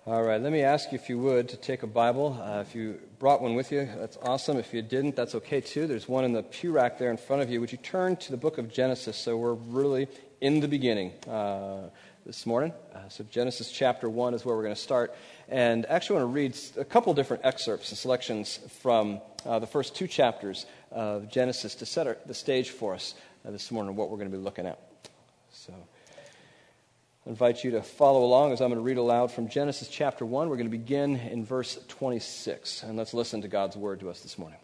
All right, let me ask you, if you would, to take a Bible. If you brought one with you, that's awesome. If you didn't, that's okay too. There's one in the pew rack there in front of you. Would you turn to the book of Genesis? So we're really in the beginning this morning. So Genesis chapter 1 is where we're going to start. And actually I want to read a couple different excerpts and selections from the first two chapters of Genesis to set the stage for us this morning, what we're going to be looking at. So I invite you to follow along as I'm going to read aloud from Genesis chapter 1. We're going to begin in verse 26, and let's listen to God's word to us this morning.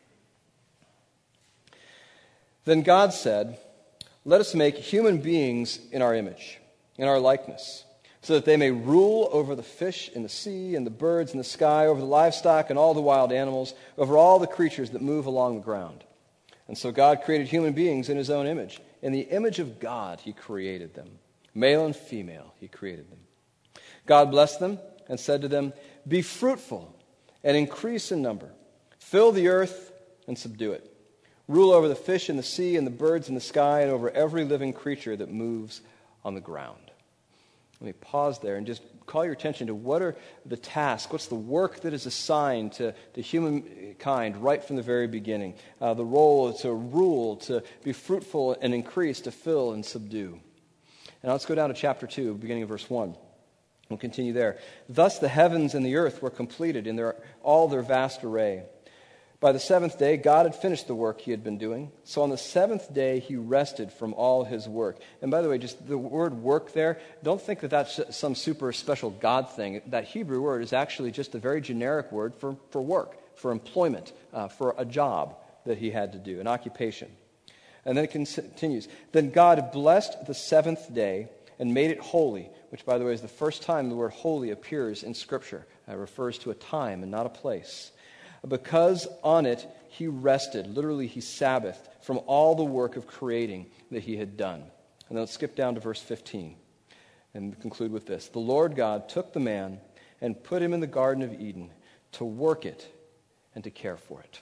Then God said, "Let us make human beings in our image, in our likeness, so that they may rule over the fish in the sea and the birds in the sky, over the livestock and all the wild animals, over all the creatures that move along the ground." And so God created human beings in his own image. In the image of God he created them. Male and female, he created them. God blessed them and said to them, "Be fruitful and increase in number. Fill the earth and subdue it. Rule over the fish in the sea and the birds in the sky and over every living creature that moves on the ground." Let me pause there and just call your attention to what are the tasks, what's the work that is assigned to humankind right from the very beginning. The role to rule, to be fruitful and increase, to fill and subdue. Now let's go down to chapter 2, beginning of verse 1. We'll continue there. "Thus the heavens and the earth were completed in all their vast array. By the seventh day, God had finished the work he had been doing. So on the seventh day, he rested from all his work." And by the way, just the word work there, don't think that that's some super special God thing. That Hebrew word is actually just a very generic word for work, for employment, for a job that he had to do, an occupation. And then it continues. "Then God blessed the seventh day and made it holy," which, by the way, is the first time the word holy appears in Scripture. It refers to a time and not a place. "Because on it he rested," literally he Sabbathed, "from all the work of creating that he had done." And then let's skip down to verse 15 and conclude with this. "The Lord God took the man and put him in the Garden of Eden to work it and to care for it."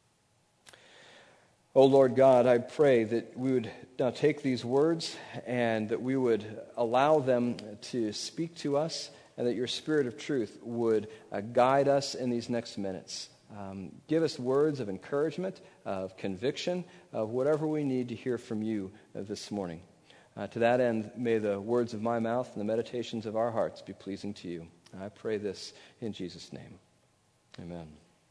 Oh Lord God, I pray that we would now take these words and that we would allow them to speak to us, and that your Spirit of truth would guide us in these next minutes. Give us words of encouragement, of conviction, of whatever we need to hear from you this morning. To that end, may the words of my mouth and the meditations of our hearts be pleasing to you. I pray this in Jesus' name. Amen.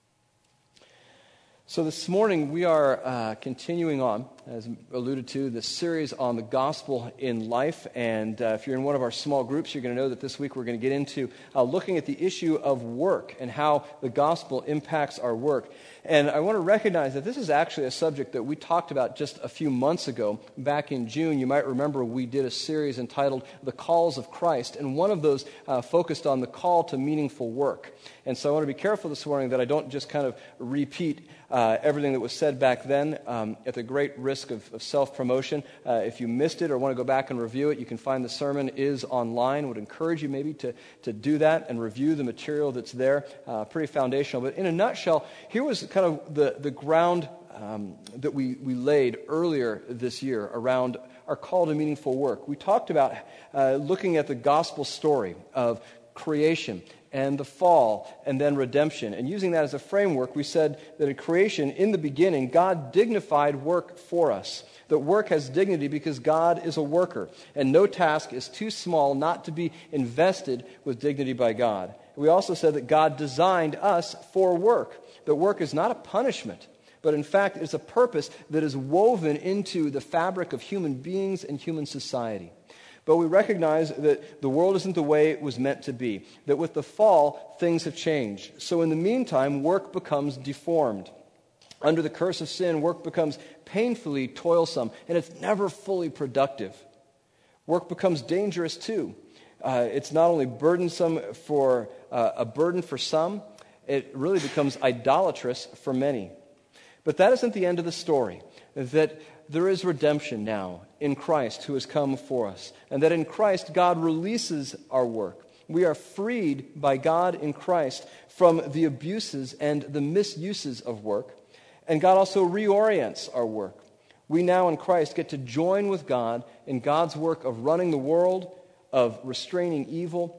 So this morning we are continuing on, as alluded to, this series on the gospel in life. And if you're in one of our small groups, you're going to know that this week we're going to get into looking at the issue of work and how the gospel impacts our work. And I want to recognize that this is actually a subject that we talked about just a few months ago. Back in June, you might remember we did a series entitled The Calls of Christ, and one of those focused on the call to meaningful work. And so I want to be careful this morning that I don't just kind of repeat everything that was said back then at the great risk of self-promotion. If you missed it or want to go back and review it, you can find the sermon is online. I would encourage you maybe to do that and review the material that's there. Pretty foundational. But in a nutshell, here was kind of the ground that we laid earlier this year around our call to meaningful work. We talked about looking at the gospel story of creation and the fall, and then redemption. And using that as a framework, we said that in creation, in the beginning, God dignified work for us. That work has dignity because God is a worker, and no task is too small not to be invested with dignity by God. We also said that God designed us for work. That work is not a punishment, but in fact it's a purpose that is woven into the fabric of human beings and human society. But we recognize that the world isn't the way it was meant to be. That with the fall, things have changed. So in the meantime, work becomes deformed. Under the curse of sin, work becomes painfully toilsome, and it's never fully productive. Work becomes dangerous too. It's not only burdensome for a burden for some, it really becomes idolatrous for many. But that isn't the end of the story. That there is redemption now in Christ who has come for us. And that in Christ, God releases our work. We are freed by God in Christ from the abuses and the misuses of work. And God also reorients our work. We now in Christ get to join with God in God's work of running the world, of restraining evil,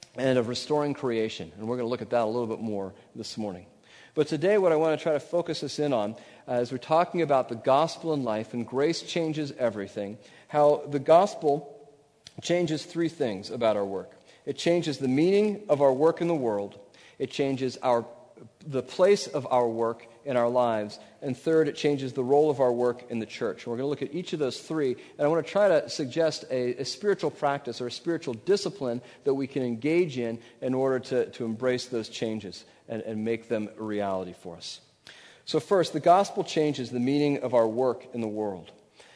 and of restoring creation. And we're going to look at that a little bit more this morning. But today what I want to try to focus us in on as we're talking about the gospel in life and grace changes everything, how the gospel changes three things about our work. It changes the meaning of our work in the world. It changes the place of our work in our lives. And third, it changes the role of our work in the church. And we're going to look at each of those three. And I want to try to suggest a spiritual practice or a spiritual discipline that we can engage in order to embrace those changes and make them a reality for us. So first, the gospel changes the meaning of our work in the world.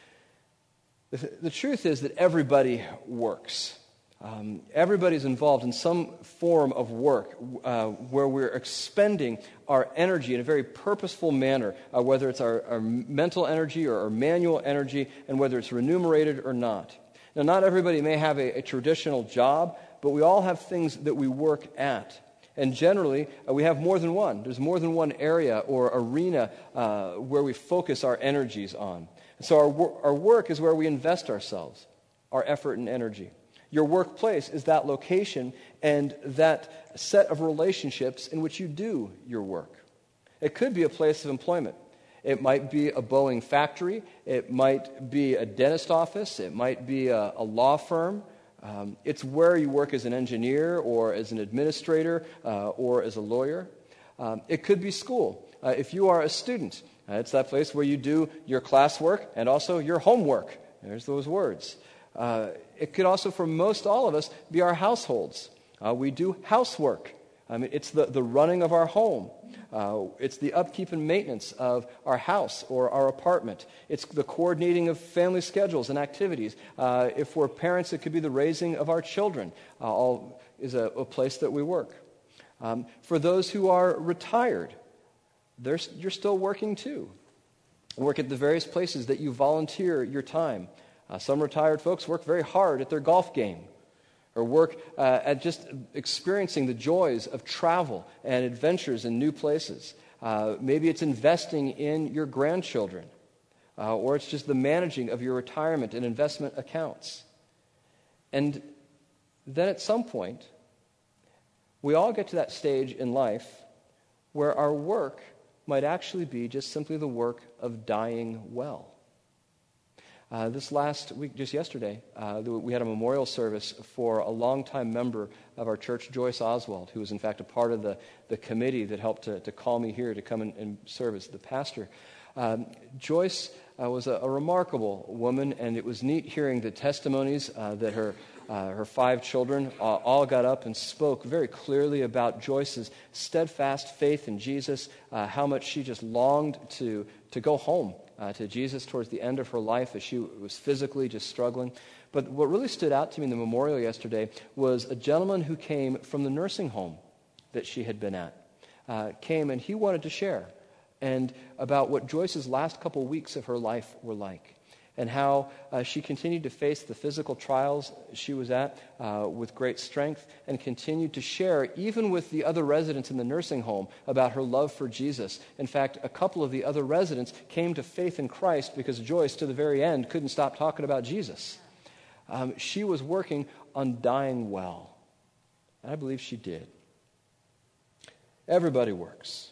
The truth is that everybody works. Everybody's involved in some form of work where we're expending our energy in a very purposeful manner, whether it's our mental energy or our manual energy, and whether it's remunerated or not. Now, not everybody may have a traditional job, but we all have things that we work at. And generally, we have more than one. There's more than one area or arena where we focus our energies on. So our work is where we invest ourselves, our effort and energy. Your workplace is that location and that set of relationships in which you do your work. It could be a place of employment. It might be a Boeing factory. It might be a dentist office. It might be a law firm. It's where you work as an engineer or as an administrator or as a lawyer. It could be school. If you are a student, it's that place where you do your classwork and also your homework. There's those words. It could also, for most all of us, be our households. We do housework. It's the running of our home. It's the upkeep and maintenance of our house or our apartment. It's the coordinating of family schedules and activities. If we're parents, it could be the raising of our children. All is a place that we work. For those who are retired, you're still working too. Work at the various places that you volunteer your time. Some retired folks work very hard at their golf game or work at just experiencing the joys of travel and adventures in new places. Maybe it's investing in your grandchildren, or it's just the managing of your retirement and investment accounts. And then at some point, we all get to that stage in life where our work might actually be just simply the work of dying well. This last week, just yesterday, we had a memorial service for a longtime member of our church, Joyce Oswald, who was in fact a part of the committee that helped to call me here to come and serve as the pastor. Joyce was a remarkable woman, and it was neat hearing the testimonies that her 5 children all got up and spoke very clearly about Joyce's steadfast faith in Jesus, how much she just longed to go home to Jesus towards the end of her life as she was physically just struggling. But what really stood out to me in the memorial yesterday was a gentleman who came from the nursing home that she had been at. Came and he wanted to share and about what Joyce's last couple weeks of her life were like, and how she continued to face the physical trials she was at with great strength, and continued to share, even with the other residents in the nursing home, about her love for Jesus. In fact, a couple of the other residents came to faith in Christ because Joyce, to the very end, couldn't stop talking about Jesus. She was working on dying well, and I believe she did. Everybody works.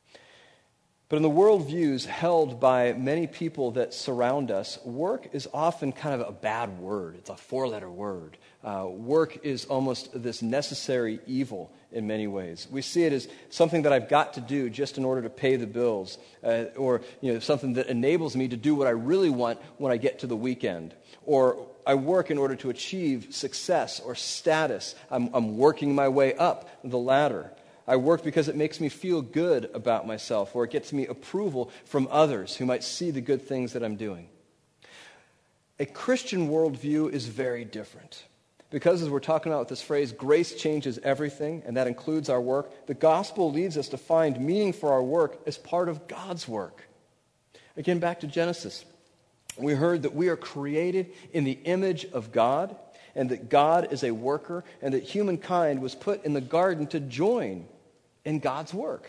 But in the worldviews held by many people that surround us, work is often kind of a bad word. It's a 4-letter word. Work is almost this necessary evil in many ways. We see it as something that I've got to do just in order to pay the bills, or something that enables me to do what I really want when I get to the weekend. Or I work in order to achieve success or status. I'm working my way up the ladder. I work because it makes me feel good about myself, or it gets me approval from others who might see the good things that I'm doing. A Christian worldview is very different. Because as we're talking about with this phrase, grace changes everything, and that includes our work, the gospel leads us to find meaning for our work as part of God's work. Again, back to Genesis. We heard that we are created in the image of God, and that God is a worker, and that humankind was put in the garden to join in God's work.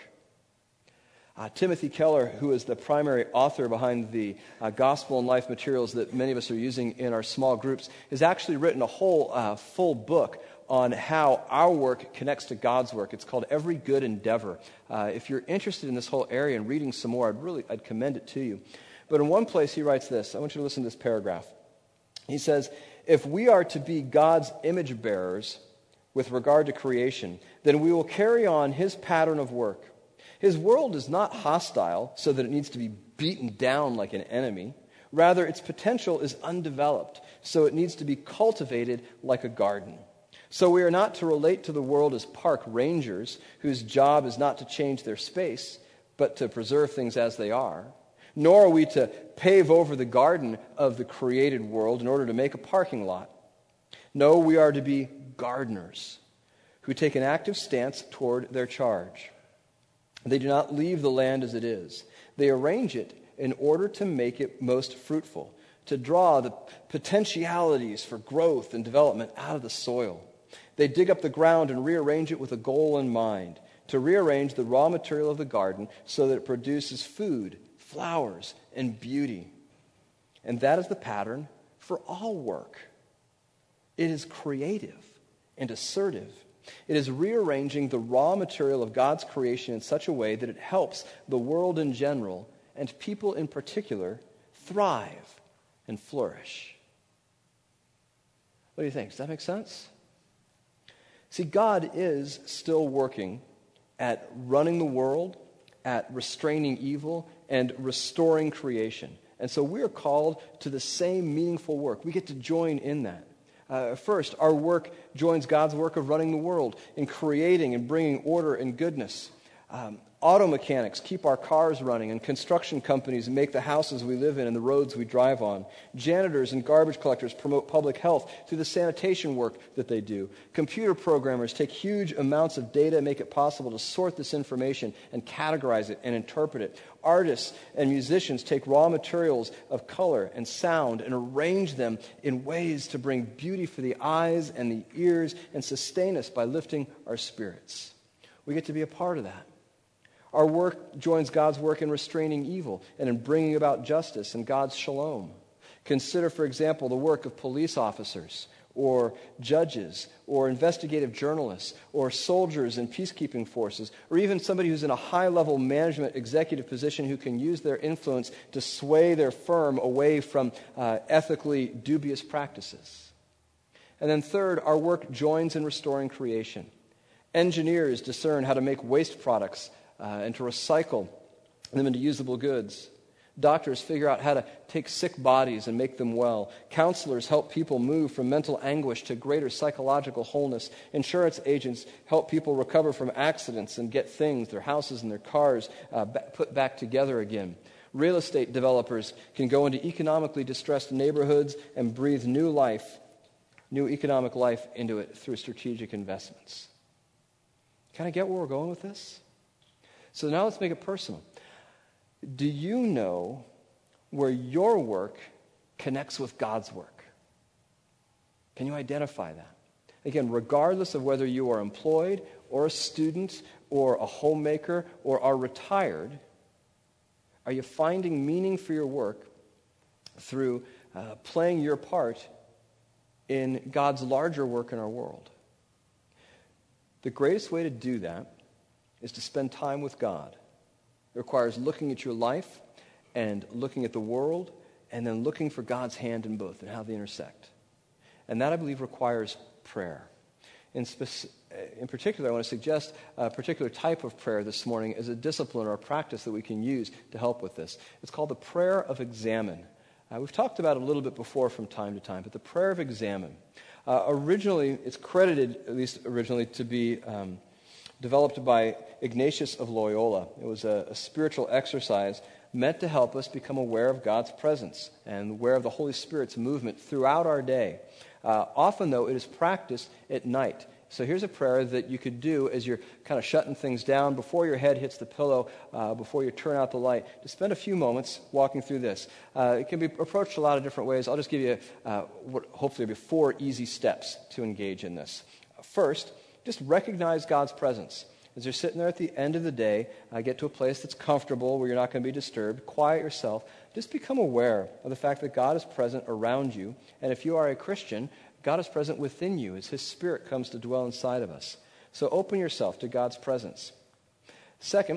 Timothy Keller, who is the primary author behind the Gospel and Life materials that many of us are using in our small groups, has actually written a whole full book on how our work connects to God's work. It's called Every Good Endeavor. If you're interested in this whole area and reading some more, I'd commend it to you. But in one place he writes this. I want you to listen to this paragraph. He says, if we are to be God's image bearers with regard to creation, then we will carry on his pattern of work. His world is not hostile so that it needs to be beaten down like an enemy. Rather, its potential is undeveloped, so it needs to be cultivated like a garden. So we are not to relate to the world as park rangers, whose job is not to change their space, but to preserve things as they are. Nor are we to pave over the garden of the created world in order to make a parking lot. No, we are to be gardeners who take an active stance toward their charge. They do not leave the land as it is. They arrange it in order to make it most fruitful, to draw the potentialities for growth and development out of the soil. They dig up the ground and rearrange it with a goal in mind, to rearrange the raw material of the garden so that it produces food, flowers, and beauty. And that is the pattern for all work. It is creative and assertive. It is rearranging the raw material of God's creation in such a way that it helps the world in general and people in particular thrive and flourish. What do you think? Does that make sense? See, God is still working at running the world, at restraining evil, and restoring creation. And so we are called to the same meaningful work. We get to join in that. First, our work joins God's work of running the world in creating and bringing order and goodness. Auto mechanics keep our cars running, and construction companies make the houses we live in and the roads we drive on. Janitors and garbage collectors promote public health through the sanitation work that they do. Computer programmers take huge amounts of data and make it possible to sort this information and categorize it and interpret it. Artists and musicians take raw materials of color and sound and arrange them in ways to bring beauty for the eyes and the ears and sustain us by lifting our spirits. We get to be a part of that. Our work joins God's work in restraining evil and in bringing about justice and God's shalom. Consider, for example, the work of police officers or judges or investigative journalists or soldiers in peacekeeping forces, or even somebody who's in a high-level management executive position who can use their influence to sway their firm away from ethically dubious practices. And then third, our work joins in restoring creation. Engineers discern how to make waste products and to recycle them into usable goods. Doctors figure out how to take sick bodies and make them well. Counselors help people move from mental anguish to greater psychological wholeness. Insurance agents help people recover from accidents and get things, their houses and their cars, put back together again. Real estate developers can go into economically distressed neighborhoods and breathe new economic life into it through strategic investments. Kind of get where we're going with this? So now let's make it personal. Do you know where your work connects with God's work? Can you identify that? Again, regardless of whether you are employed or a student or a homemaker or are retired, are you finding meaning for your work through playing your part in God's larger work in our world? The greatest way to do that is to spend time with God. It requires looking at your life and looking at the world and then looking for God's hand in both and how they intersect. And that, I believe, requires prayer. In particular, I want to suggest a particular type of prayer this morning as a discipline or a practice that we can use to help with this. It's called the prayer of examine. We've talked about it a little bit before from time to time, but the prayer of examine. Originally, it's credited, at least originally, to be developed by Ignatius of Loyola. It was a spiritual exercise meant to help us become aware of God's presence and aware of the Holy Spirit's movement throughout our day. Often, though, it is practiced at night. So here's a prayer that you could do as you're kind of shutting things down before your head hits the pillow, before you turn out the light, to spend a few moments walking through this. It can be approached a lot of different ways. I'll just give you what hopefully will be 4 easy steps to engage in this. First, just recognize God's presence. As you're sitting there at the end of the day, get to a place that's comfortable where you're not going to be disturbed, quiet yourself, just become aware of the fact that God is present around you. And if you are a Christian, God is present within you as his Spirit comes to dwell inside of us. So open yourself to God's presence. Second,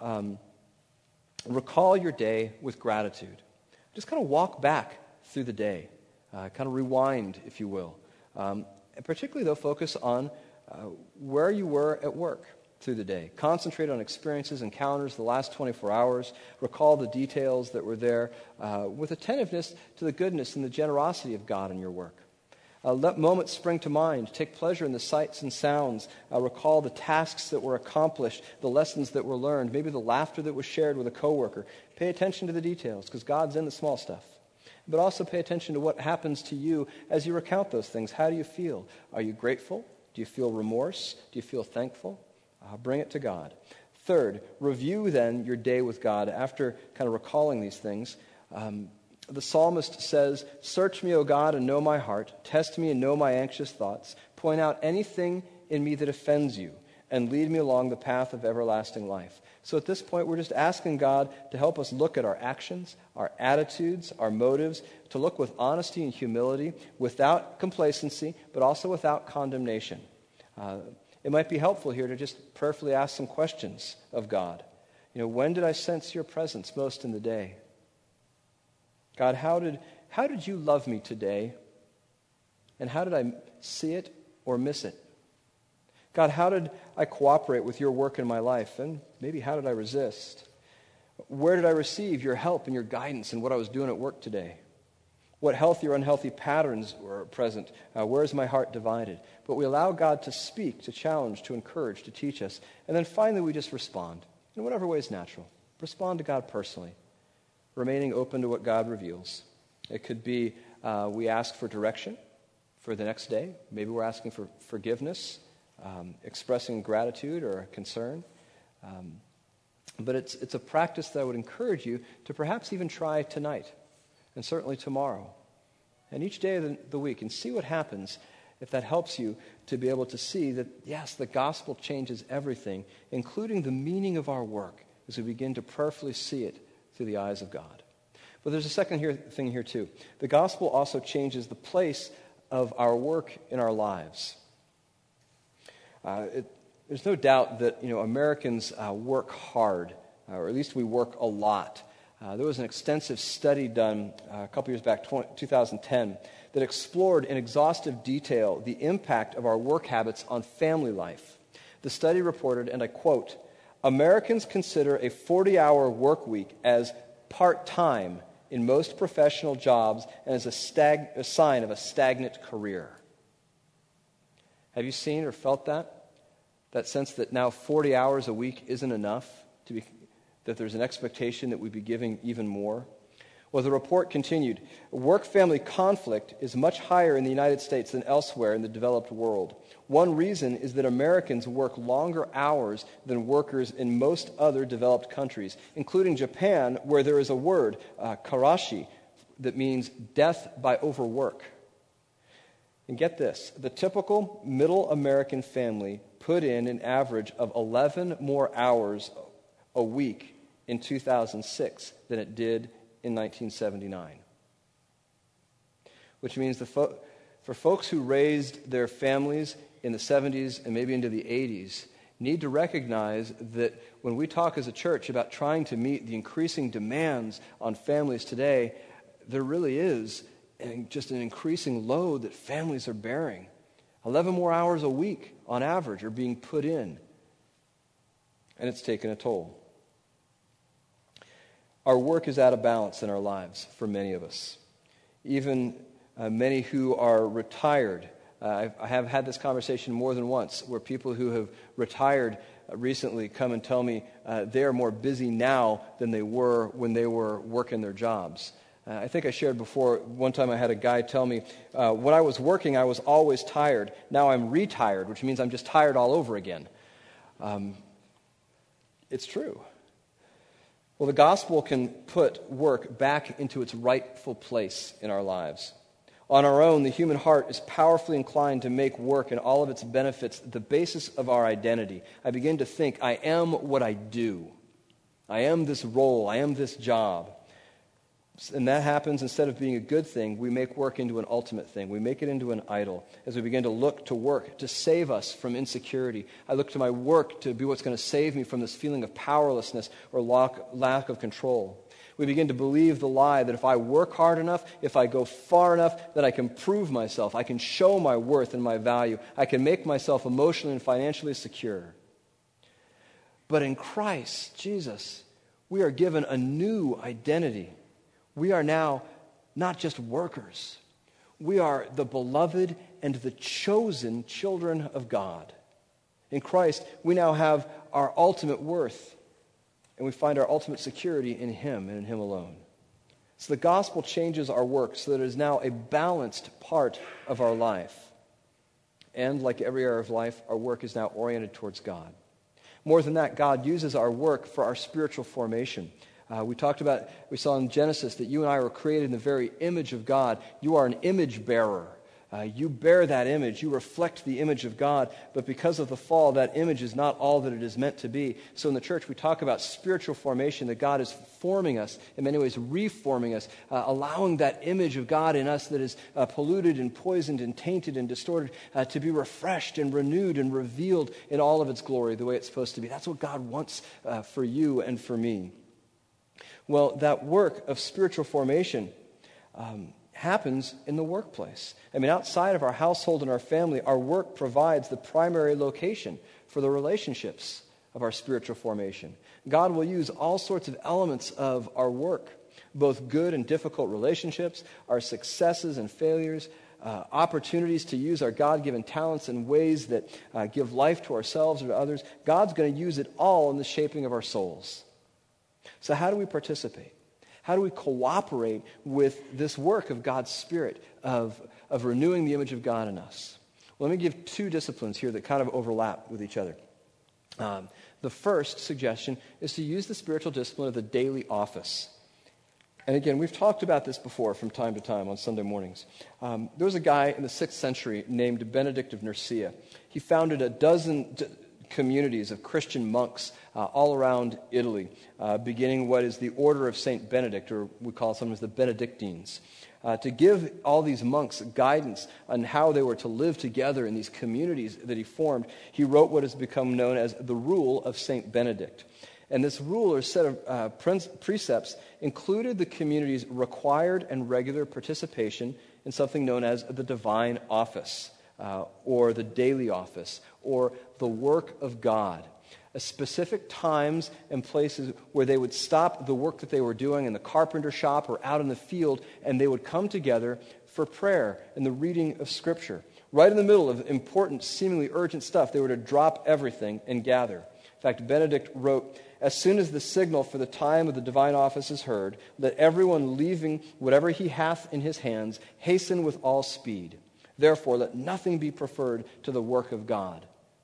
recall your day with gratitude. Just kind of walk back through the day. Kind of rewind, if you will. And particularly, though, focus on where you were at work through the day. Concentrate on experiences, encounters, the last 24 hours. Recall the details that were there with attentiveness to the goodness and the generosity of God in your work. Let moments spring to mind. Take pleasure in the sights and sounds. Recall the tasks that were accomplished, the lessons that were learned, maybe the laughter that was shared with a coworker. Pay attention to the details because God's in the small stuff. But also pay attention to what happens to you as you recount those things. How do you feel? Are you grateful? Do you feel remorse? Do you feel thankful? Bring it to God. Third, review then your day with God after kind of recalling these things. The psalmist says, "Search me, O God, and know my heart. Test me and know my anxious thoughts. Point out anything in me that offends you, and lead me along the path of everlasting life." So at this point, we're just asking God to help us look at our actions, our attitudes, our motives, to look with honesty and humility, without complacency, but also without condemnation. It might be helpful here to just prayerfully ask some questions of God. When did I sense your presence most in the day? God, how did you love me today? And how did I see it or miss it? God, how did I cooperate with your work in my life? And maybe how did I resist? Where did I receive your help and your guidance in what I was doing at work today? What healthy or unhealthy patterns were present? Where is my heart divided? But we allow God to speak, to challenge, to encourage, to teach us. And then finally we just respond in whatever way is natural. Respond to God personally, remaining open to what God reveals. It could be we ask for direction for the next day. Maybe we're asking for forgiveness, expressing gratitude or concern. But it's a practice that I would encourage you to perhaps even try tonight and certainly tomorrow and each day of the week, and see what happens if that helps you to be able to see that, yes, the gospel changes everything, including the meaning of our work, as we begin to prayerfully see it through the eyes of God. But there's a second thing here too. The gospel also changes the place of our work in our lives. There's no doubt that Americans work hard, or at least we work a lot. There was an extensive study done a couple years back, 2010, that explored in exhaustive detail the impact of our work habits on family life. The study reported, and I quote, "Americans consider a 40-hour work week as part-time in most professional jobs and as a sign of a stagnant career." Have you seen or felt that? That sense that now 40 hours a week isn't enough, that there's an expectation that we'd be giving even more? Well, the report continued, work-family conflict is much higher in the United States than elsewhere in the developed world. One reason is that Americans work longer hours than workers in most other developed countries, including Japan, where there is a word, karashi, that means death by overwork. And get this, the typical middle American family put in an average of 11 more hours a week in 2006 than it did in 1979. Which means for folks who raised their families in the 70s and maybe into the 80s need to recognize that when we talk as a church about trying to meet the increasing demands on families today, there really is just an increasing load that families are bearing. 11 more hours a week on average are being put in, and it's taken a toll. Our work is out of balance in our lives for many of us. Even many who are retired. I have had this conversation more than once where people who have retired recently come and tell me they are more busy now than they were when they were working their jobs. I think I shared before, one time I had a guy tell me, when I was working, I was always tired. Now I'm retired, which means I'm just tired all over again. It's true. Well, the gospel can put work back into its rightful place in our lives. On our own, the human heart is powerfully inclined to make work and all of its benefits the basis of our identity. I begin to think, I am what I do. I am this role. I am this job. And that happens, instead of being a good thing, we make work into an ultimate thing. We make it into an idol as we begin to look to work to save us from insecurity. I look to my work to be what's going to save me from this feeling of powerlessness or lack of control. We begin to believe the lie that if I work hard enough, if I go far enough, then I can prove myself. I can show my worth and my value. I can make myself emotionally and financially secure. But in Christ, Jesus, we are given a new identity. We are now not just workers. We are the beloved and the chosen children of God. In Christ, we now have our ultimate worth, and we find our ultimate security in Him and in Him alone. So the gospel changes our work so that it is now a balanced part of our life. And like every area of life, our work is now oriented towards God. More than that, God uses our work for our spiritual formation. We saw in Genesis that you and I were created in the very image of God. You are an image bearer. You bear that image. You reflect the image of God. But because of the fall, that image is not all that it is meant to be. So in the church, we talk about spiritual formation, that God is forming us, in many ways reforming us, allowing that image of God in us that is polluted and poisoned and tainted and distorted to be refreshed and renewed and revealed in all of its glory the way it's supposed to be. That's what God wants for you and for me. Well, that work of spiritual formation happens in the workplace. I mean, outside of our household and our family, our work provides the primary location for the relationships of our spiritual formation. God will use all sorts of elements of our work, both good and difficult relationships, our successes and failures, opportunities to use our God-given talents in ways that give life to ourselves or to others. God's going to use it all in the shaping of our souls. So how do we participate? How do we cooperate with this work of God's Spirit, of renewing the image of God in us? Well, let me give two disciplines here that kind of overlap with each other. The first suggestion is to use the spiritual discipline of the daily office. And again, we've talked about this before from time to time on Sunday mornings. There was a guy in the 6th century named Benedict of Nursia. He founded a dozen communities of Christian monks all around Italy, beginning what is the Order of St. Benedict, or we call sometimes the Benedictines, to give all these monks guidance on how they were to live together in these communities that he formed. He wrote what has become known as the Rule of St. Benedict. And this rule or set of precepts included the community's required and regular participation in something known as the divine office, or the daily office, or the work of God. Specific times and places where they would stop the work that they were doing in the carpenter shop or out in the field, and they would come together for prayer and the reading of Scripture. Right in the middle of important, seemingly urgent stuff, they were to drop everything and gather. In fact, Benedict wrote, "As soon as the signal for the time of the divine office is heard, let everyone leaving whatever he hath in his hands hasten with all speed. Therefore, let nothing be preferred to the work of God."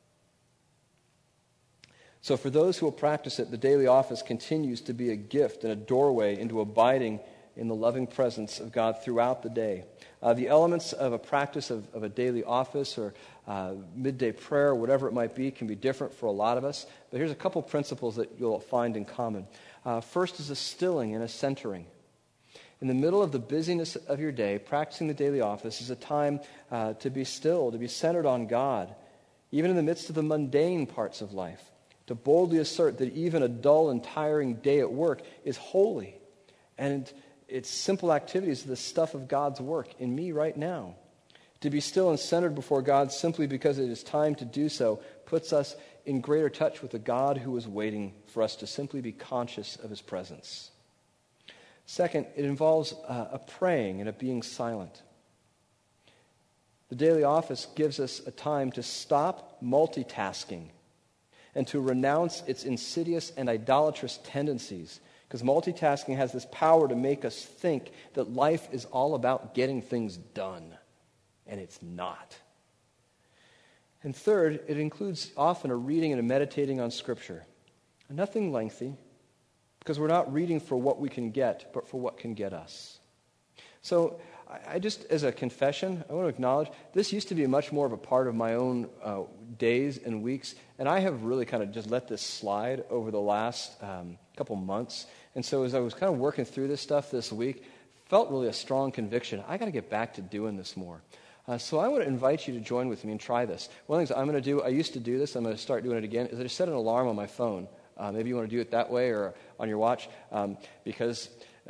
So for those who will practice it, the daily office continues to be a gift and a doorway into abiding in the loving presence of God throughout the day. The elements of a practice of a daily office or midday prayer, whatever it might be, can be different for a lot of us. But here's a couple principles that you'll find in common. First is a stilling and a centering. In the middle of the busyness of your day, practicing the daily office is a time to be still, to be centered on God, even in the midst of the mundane parts of life, to boldly assert that even a dull and tiring day at work is holy, and its simple activities are the stuff of God's work in me right now. To be still and centered before God simply because it is time to do so puts us in greater touch with the God who is waiting for us to simply be conscious of His presence. Second, it involves a praying and a being silent. The daily office gives us a time to stop multitasking and to renounce its insidious and idolatrous tendencies, because multitasking has this power to make us think that life is all about getting things done, and it's not. And third, it includes often a reading and a meditating on Scripture. Nothing lengthy, because we're not reading for what we can get, but for what can get us. So I just, as a confession, I want to acknowledge this used to be much more of a part of my own days and weeks, and I have really kind of just let this slide over the last couple months. And so as I was kind of working through this stuff this week, felt really a strong conviction. I got to get back to doing this more. So I want to invite you to join with me and try this. One of the things I'm going to do, I used to do this, I'm going to start doing it again, is I just set an alarm on my phone. Maybe you want to do it that way or on your watch, because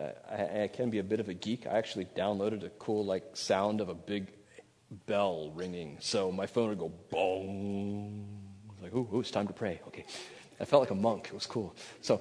I can be a bit of a geek. I actually downloaded a cool sound of a big bell ringing. So my phone would go boom. Like, ooh, it's time to pray. Okay. I felt like a monk. It was cool. So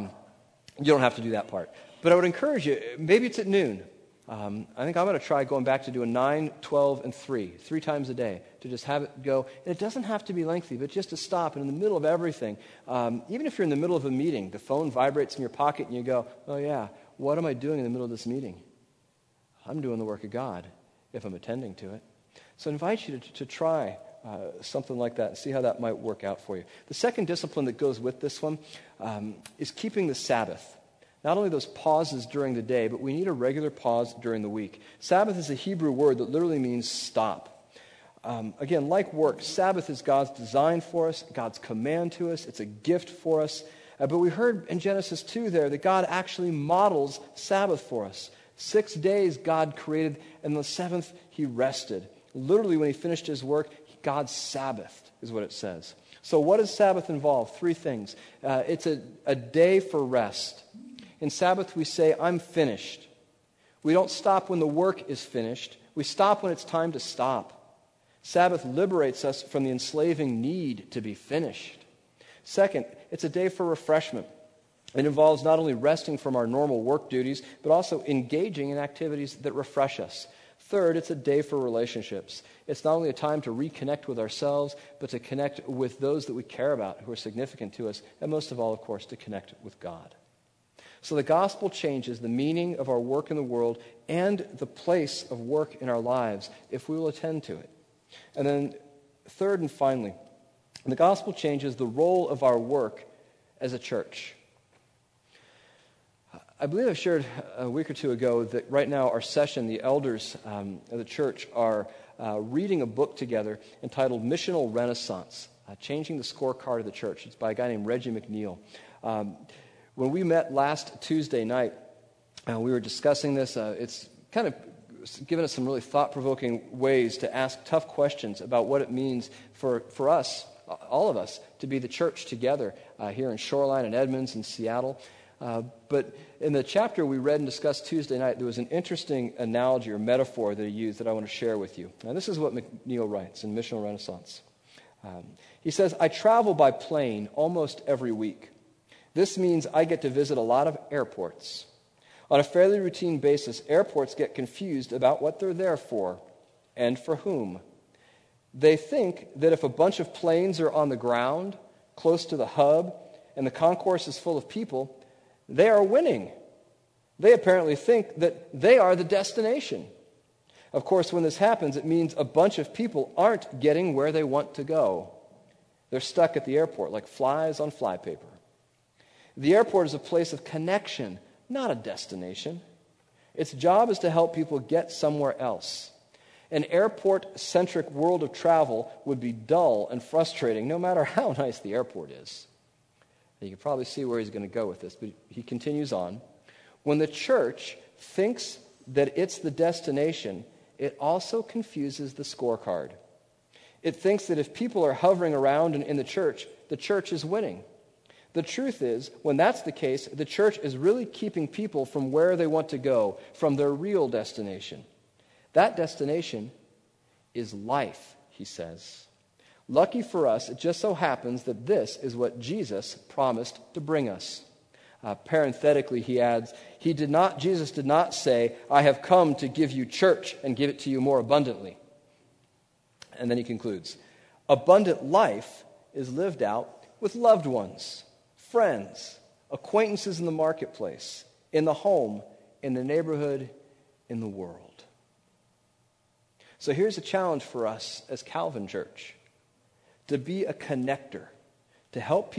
you don't have to do that part. But I would encourage you, maybe it's at noon. I think I'm going to try going back to doing 9, 12, and 3 times a day, to just have it go. And it doesn't have to be lengthy, but just to stop. And in the middle of everything, even if you're in the middle of a meeting, the phone vibrates in your pocket and you go, oh yeah, what am I doing in the middle of this meeting? I'm doing the work of God if I'm attending to it. So I invite you to try something like that and see how that might work out for you. The second discipline that goes with this one is keeping the Sabbath. Not only those pauses during the day, but we need a regular pause during the week. Sabbath is a Hebrew word that literally means stop. Again, like work, Sabbath is God's design for us, God's command to us. It's a gift for us. But we heard in Genesis 2 there that God actually models Sabbath for us. 6 days God created, and the seventh he rested. Literally, when he finished his work, God Sabbathed, is what it says. So what does Sabbath involve? 3 things. It's a day for rest. In Sabbath, we say, I'm finished. We don't stop when the work is finished. We stop when it's time to stop. Sabbath liberates us from the enslaving need to be finished. Second, it's a day for refreshment. It involves not only resting from our normal work duties, but also engaging in activities that refresh us. Third, it's a day for relationships. It's not only a time to reconnect with ourselves, but to connect with those that we care about, who are significant to us, and most of all, of course, to connect with God. So the gospel changes the meaning of our work in the world and the place of work in our lives if we will attend to it. And then third and finally, the gospel changes the role of our work as a church. I believe I shared a week or two ago that right now our session, the elders of the church are reading a book together entitled Missional Renaissance, Changing the Scorecard of the Church. It's by a guy named Reggie McNeil. When we met last Tuesday night, we were discussing this. It's kind of given us some really thought-provoking ways to ask tough questions about what it means for us, all of us, to be the church together here in Shoreline and Edmonds and Seattle. But in the chapter we read and discussed Tuesday night, there was an interesting analogy or metaphor that he used that I want to share with you. Now, this is what McNeil writes in Missional Renaissance. He says, I travel by plane almost every week. This means I get to visit a lot of airports. On a fairly routine basis, airports get confused about what they're there for and for whom. They think that if a bunch of planes are on the ground, close to the hub, and the concourse is full of people, they are winning. They apparently think that they are the destination. Of course, when this happens, it means a bunch of people aren't getting where they want to go. They're stuck at the airport like flies on flypaper. The airport is a place of connection, not a destination. Its job is to help people get somewhere else. An airport-centric world of travel would be dull and frustrating no matter how nice the airport is. You can probably see where he's going to go with this, but he continues on. When the church thinks that it's the destination, it also confuses the scorecard. It thinks that if people are hovering around in the church is winning. The truth is, when that's the case, the church is really keeping people from where they want to go, from their real destination. That destination is life, he says. Lucky for us, it just so happens that this is what Jesus promised to bring us. Parenthetically, he adds, Jesus did not say, I have come to give you church and give it to you more abundantly. And then he concludes, abundant life is lived out with loved ones, friends, acquaintances in the marketplace, in the home, in the neighborhood, in the world. So here's a challenge for us as Calvin Church, to be a connector, to help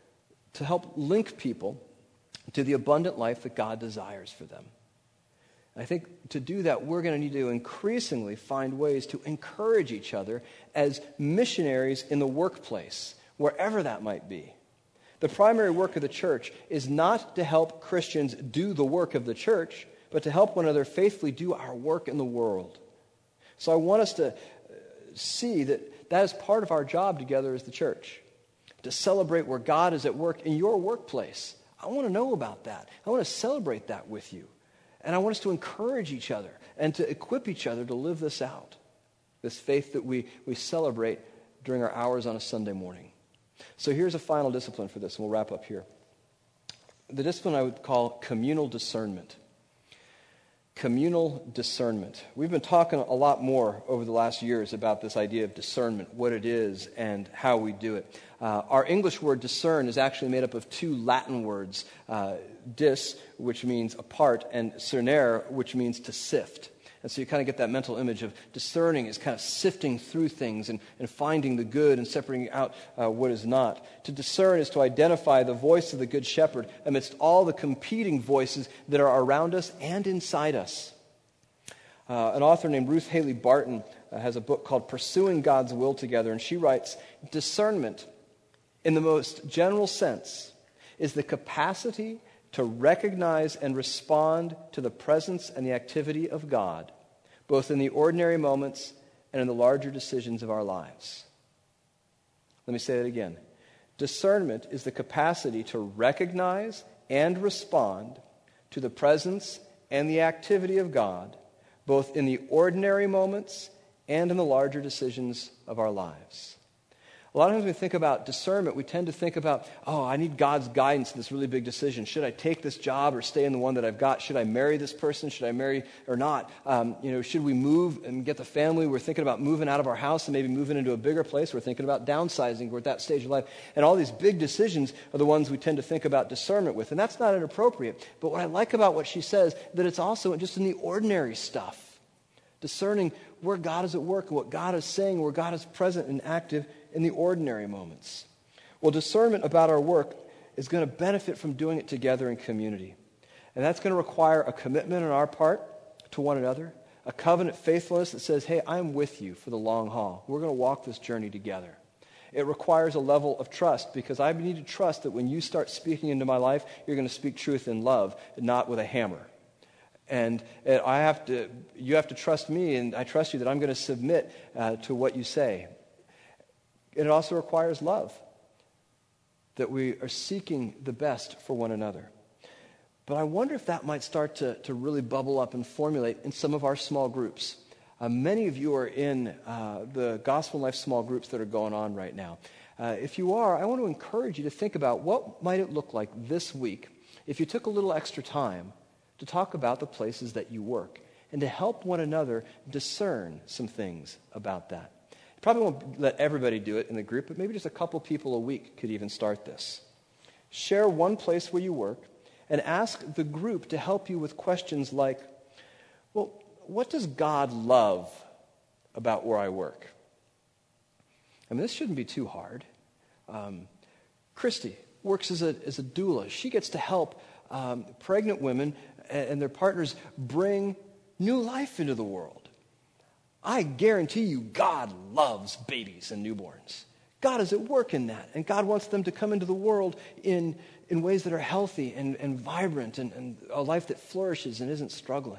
link people to the abundant life that God desires for them. I think to do that, we're going to need to increasingly find ways to encourage each other as missionaries in the workplace, wherever that might be. The primary work of the church is not to help Christians do the work of the church, but to help one another faithfully do our work in the world. So I want us to see that is part of our job together as the church, to celebrate where God is at work in your workplace. I want to know about that. I want to celebrate that with you. And I want us to encourage each other and to equip each other to live this out, this faith that we celebrate during our hours on a Sunday morning. So here's a final discipline for this, and we'll wrap up here. The discipline I would call communal discernment. Communal discernment. We've been talking a lot more over the last years about this idea of discernment, what it is, and how we do it. Our English word discern is actually made up of two Latin words, dis, which means apart, and cernere, which means to sift. And so you kind of get that mental image of discerning is kind of sifting through things and finding the good and separating out what is not. To discern is to identify the voice of the Good Shepherd amidst all the competing voices that are around us and inside us. An author named Ruth Haley Barton has a book called Pursuing God's Will Together, and she writes, discernment, in the most general sense, is the capacity to recognize and respond to the presence and the activity of God, both in the ordinary moments and in the larger decisions of our lives. Let me say that again. Discernment is the capacity to recognize and respond to the presence and the activity of God, both in the ordinary moments and in the larger decisions of our lives. A lot of times when we think about discernment, we tend to think about, I need God's guidance in this really big decision. Should I take this job or stay in the one that I've got? Should I marry this person? Should I marry or not? Should we move and get the family? We're thinking about moving out of our house and maybe moving into a bigger place. We're thinking about downsizing. We're at that stage of life. And all these big decisions are the ones we tend to think about discernment with. And that's not inappropriate. But what I like about what she says, that it's also just in the ordinary stuff. Discerning where God is at work, what God is saying, where God is present and active in the ordinary moments. Well, discernment about our work is going to benefit from doing it together in community. And that's going to require a commitment on our part to one another, a covenant faithfulness that says, hey, I'm with you for the long haul. We're going to walk this journey together. It requires a level of trust, because I need to trust that when you start speaking into my life, you're going to speak truth in love, not with a hammer. And you have to trust me, and I trust you that I'm going to submit to what you say. It also requires love, that we are seeking the best for one another. But I wonder if that might start to really bubble up and formulate in some of our small groups. Many of you are in the Gospel Life small groups that are going on right now. If you are, I want to encourage you to think about what might it look like this week if you took a little extra time to talk about the places that you work and to help one another discern some things about that. You probably won't let everybody do it in the group, but maybe just a couple people a week could even start this. Share one place where you work and ask the group to help you with questions like, well, what does God love about where I work? I mean, this shouldn't be too hard. Christy works as a doula. She gets to help pregnant women and their partners bring new life into the world. I guarantee you God loves babies and newborns. God is at work in that, and God wants them to come into the world in ways that are healthy and vibrant and a life that flourishes and isn't struggling.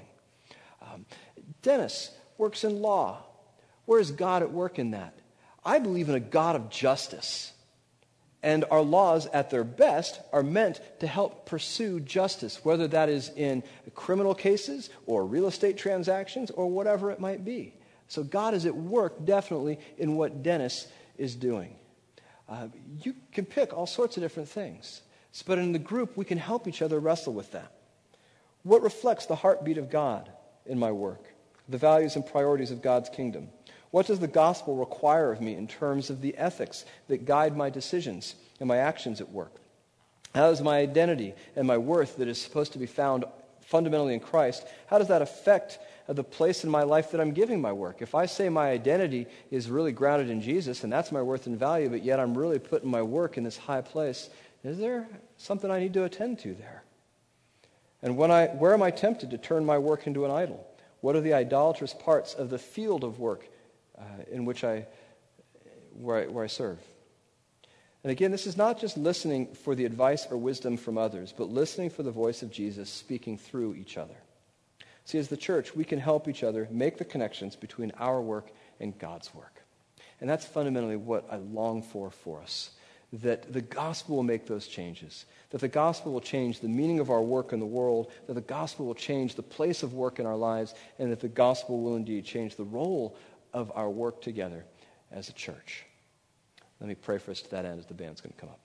Dennis works in law. Where is God at work in that? I believe in a God of justice. And our laws, at their best, are meant to help pursue justice, whether that is in criminal cases or real estate transactions or whatever it might be. So God is at work, definitely, in what Dennis is doing. You can pick all sorts of different things. But in the group, we can help each other wrestle with that. What reflects the heartbeat of God in my work? The values and priorities of God's kingdom? What does the gospel require of me in terms of the ethics that guide my decisions and my actions at work? How does my identity and my worth that is supposed to be found fundamentally in Christ, how does that affect the place in my life that I'm giving my work? If I say my identity is really grounded in Jesus and that's my worth and value, but yet I'm really putting my work in this high place, is there something I need to attend to there? And where am I tempted to turn my work into an idol? What are the idolatrous parts of the field of work in which where I serve? And again, this is not just listening for the advice or wisdom from others, but listening for the voice of Jesus speaking through each other. See, as the church, we can help each other make the connections between our work and God's work. And that's fundamentally what I long for us, that the gospel will make those changes, that the gospel will change the meaning of our work in the world, that the gospel will change the place of work in our lives, and that the gospel will indeed change the role of our work together as a church. Let me pray for us to that end as the band's going to come up.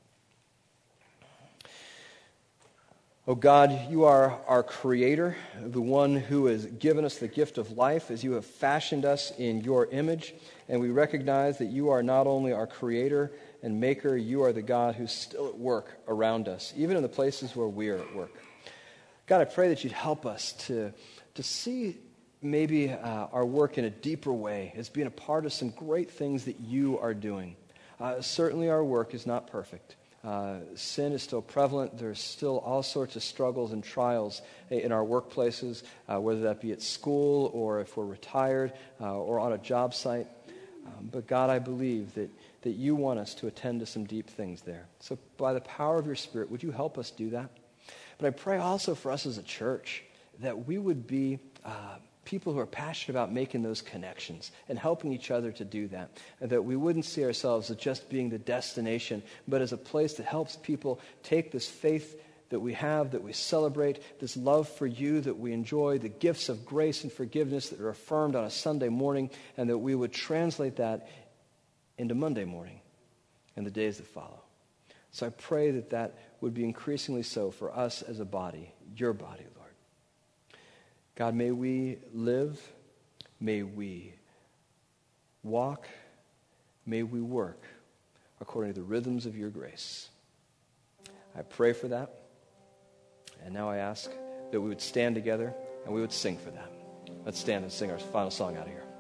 Oh God, you are our creator, the one who has given us the gift of life as you have fashioned us in your image. And we recognize that you are not only our creator and maker, you are the God who's still at work around us, even in the places where we are at work. God, I pray that you'd help us to see maybe our work in a deeper way as being a part of some great things that you are doing. Certainly our work is not perfect. Sin is still prevalent. There's still all sorts of struggles and trials in our workplaces, whether that be at school or if we're retired or on a job site. But God, I believe that you want us to attend to some deep things there. So by the power of your Spirit, would you help us do that? But I pray also for us as a church that we would be people who are passionate about making those connections and helping each other to do that. And that we wouldn't see ourselves as just being the destination, but as a place that helps people take this faith that we have, that we celebrate, this love for you that we enjoy, the gifts of grace and forgiveness that are affirmed on a Sunday morning, and that we would translate that into Monday morning and the days that follow. So I pray that that would be increasingly so for us as a body, your body, Lord. God, may we live, may we walk, may we work according to the rhythms of your grace. I pray for that. And now I ask that we would stand together and we would sing for that. Let's stand and sing our final song out of here.